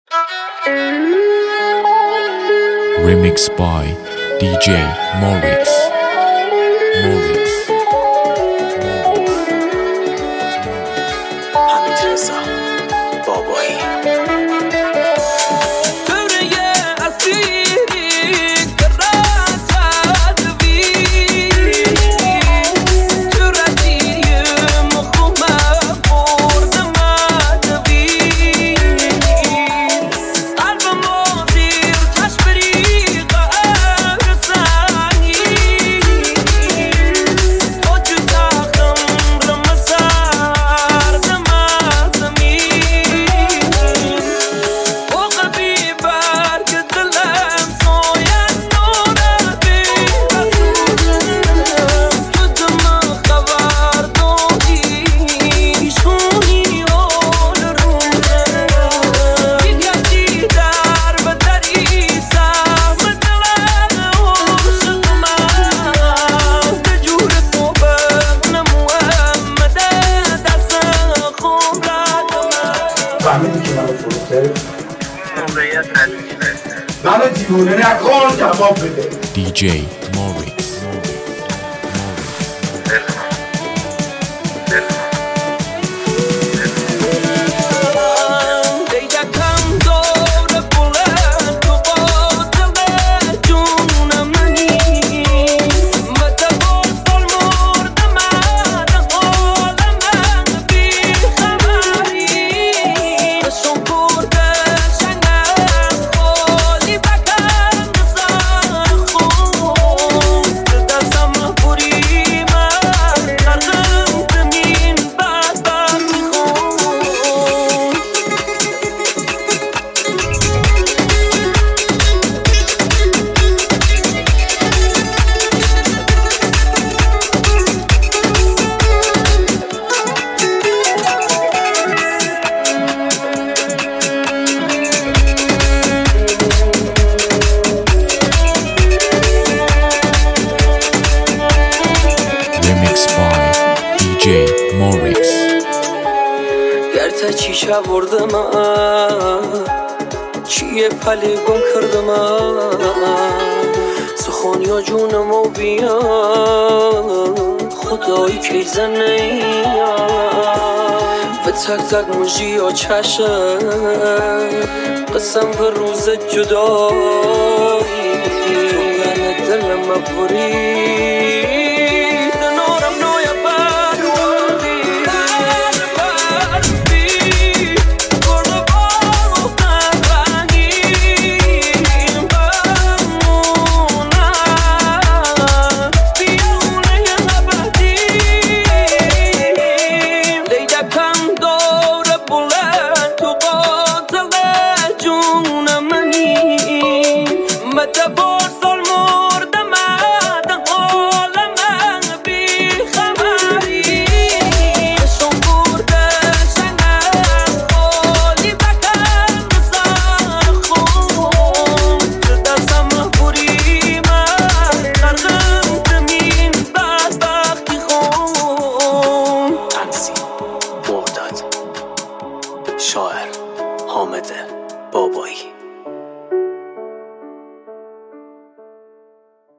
Remix by DJ Moritz. حمید رضا بابایی فهمیدی که منو فروخته؟ منو دیوونه نکن جواب بده. DJ Moritz. Moritz. گرتا چیشه بردم چیه پلی گم کردم سخونیا جونم و بیا خدایی که زنه و تک تک مجی و چشه قسم به روز جدایی تو من دلم بری